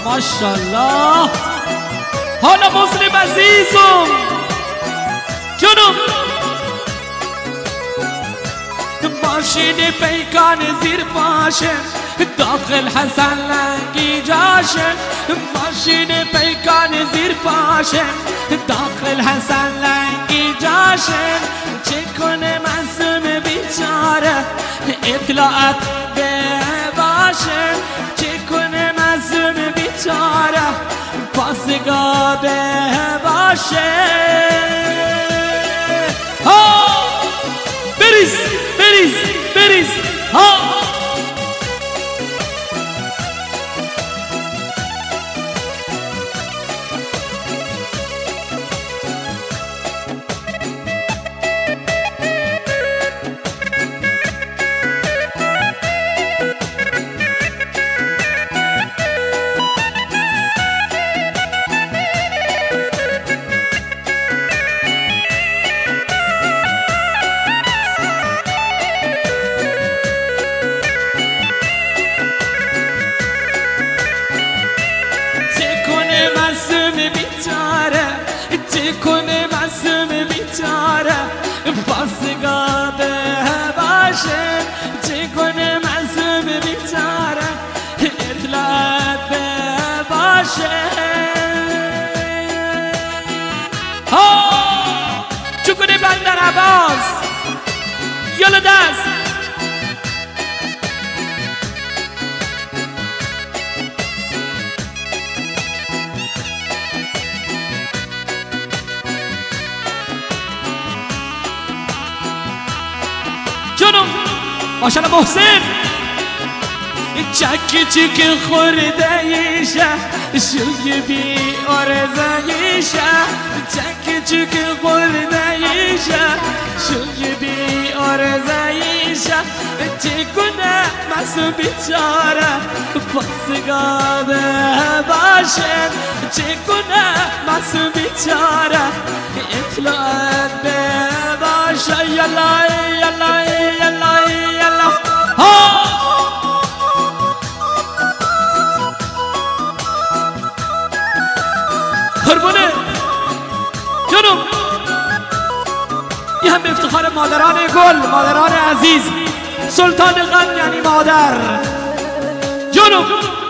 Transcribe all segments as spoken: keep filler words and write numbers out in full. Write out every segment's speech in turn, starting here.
ماشاءالله. حالا مسلم عزیزم جنوب ماشین پیکان زیر پاشه داخل حسن لنگی جاشه. ماشین پیکان زیر پاشه داخل حسن لنگی جاشه. چه کنه معصوم بیچاره اطلاعات به باشه. چه کنه معصوم بیچاره پاسگاه به باشه. ها بریز بریز بریز ها. کنه معصوم بیچاره پاسگاه به باشه. چه کنه معصوم بیچاره اطلاعات به باشه. ها چه کنه بندر عباس یالا دست جنوب. ماشاءالله محسن چکی چکی خورده ایشه شوی بی آرزه ایشه. چکی چکی خورده ایشه شوی بی آرزه ایشه. چه کنه معصوم بیچاره پاسگاه باشه. چه کنه معصوم بیچاره اطلاعات به باشه. یلا یلا یلا یلا ها قربونه جنوب. یه هم به افتخار مادران گل، مادران عزیز، سلطان غم یعنی مادر جنوب.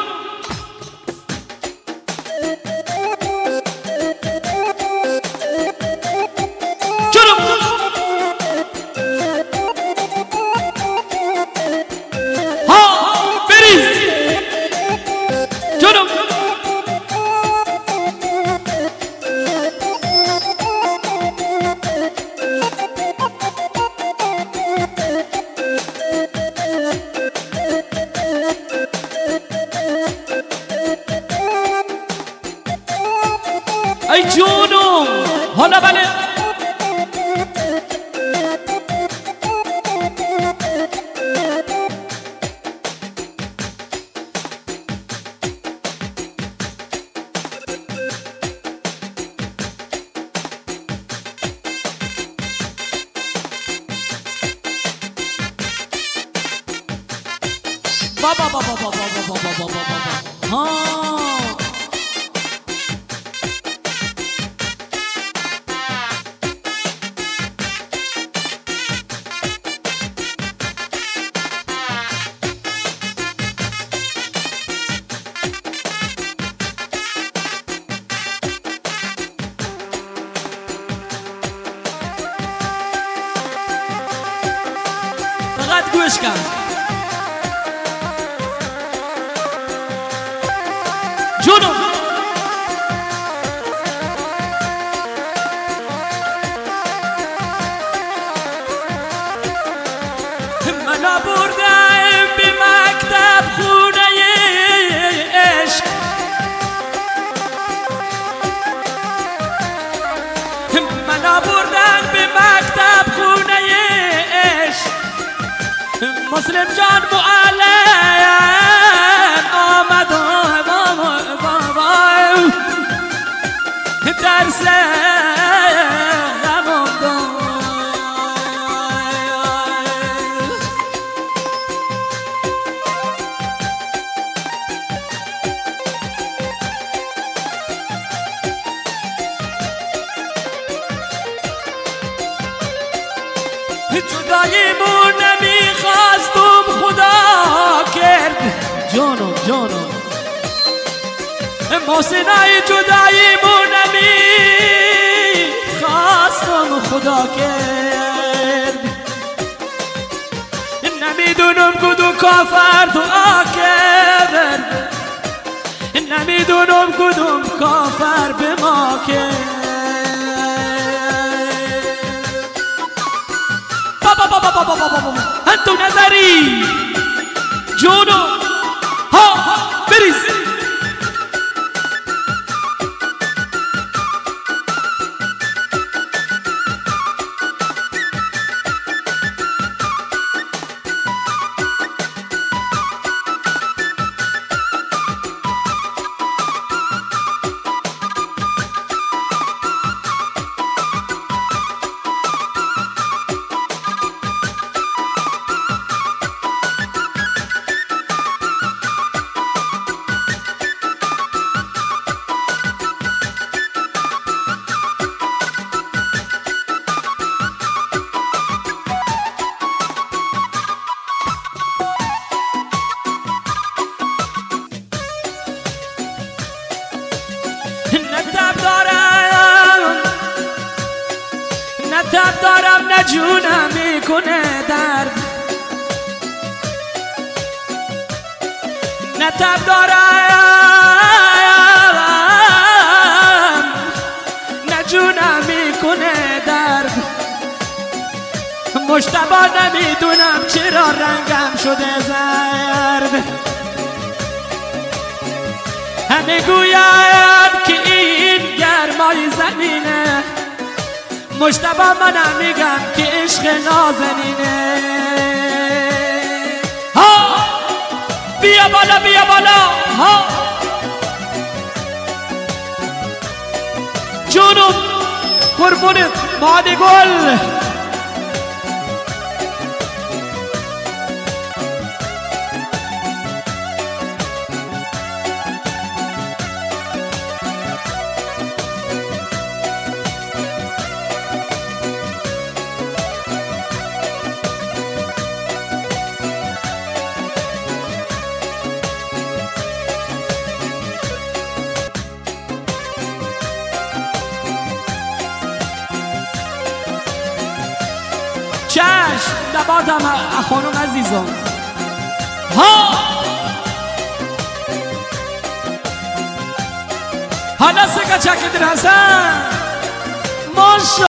ای جونم حالا بله بابا بابا بابا بابا بابا بابا ها فقط گوش کن جونو منو بردم به مکتب خونه عشق منو بردم به مکتب خونه عشق مسلم جان معلم آمد بابا محسنای جداییمونمی خواستم خدا کرد نمیدونم کدوم کافر دعا کرد نمیدونم کدوم کافر به ما کرد بابا بابا بابا بابا انتو نظری جونو ها بریز نتب دارم نتب دارم نه جونم میکنه درد نتب دارم نه جونم میکنه درد مجتبی نمیدونم چرا رنگم شده زرد همه گویم که این گرمای زمینه مجتبی منم میگم که عشق نازنینه ها بیا بالا بیا بالا ها جونم قربونت باد گل چشم دبادم خانم عزیزم ها حالا سکه چکه در حسن ماشا